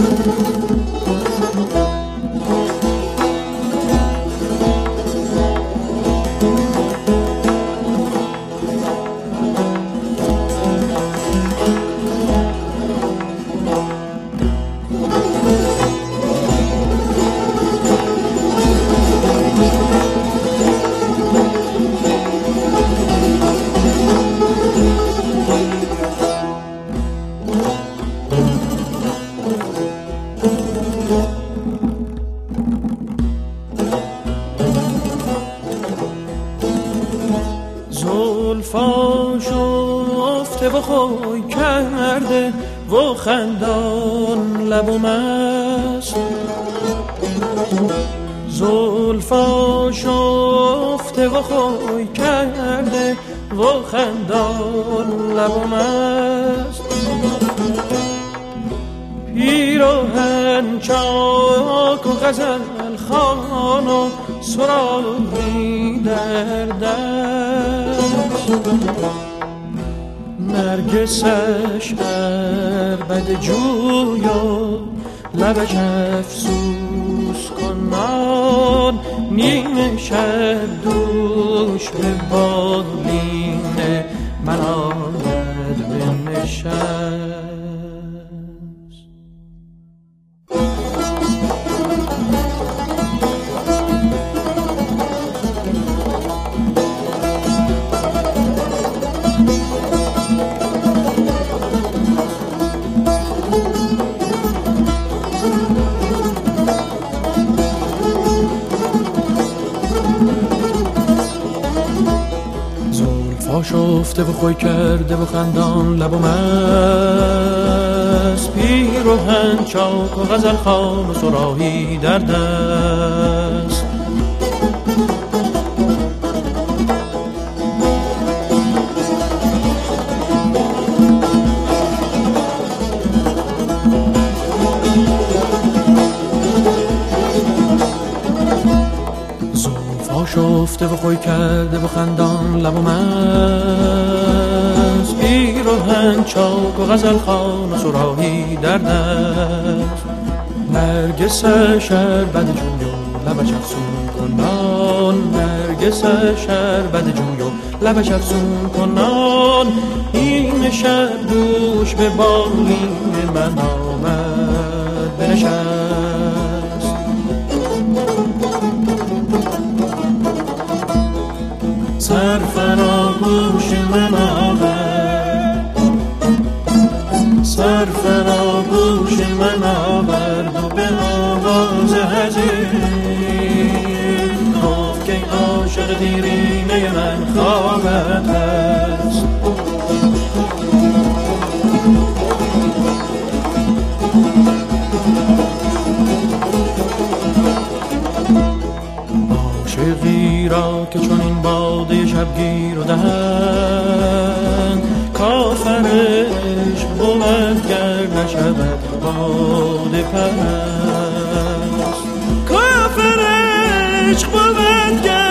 زلفاش افته و خوی کرده و خندان لب و مست، زلفاش افته و خوی کرده و خندان لب و مست، پیراهن چاک و غزل خوان و صراحی در دست، نرگسش عربد جوی و لبش افسوس کنان، نیمه شب دوش به بالین من آمد بنشست. شفته و خوی کرده و خندان لب و مست، پیراهن چاک و غزل خوان و صراحی در دست، شفته و خوی کرده و خندان لب و مست، پیراهن چاک و غزل خوان و صراحی در دست، نرگس شربت جوی و لبش افسون کنان، نرگس شربت جوی و لبش افسون کنان، این شب دوش به بالین من آمد بنشست. سر فراگوش من آورد، سر فراگوش من آورد و به آواز حزین گفت که عاشق دیرینه من خوابت هست. عاشقی را که چون این باده شبگیر و دهن، کافرش بود گر نشود باده پرست، کافرش بود گر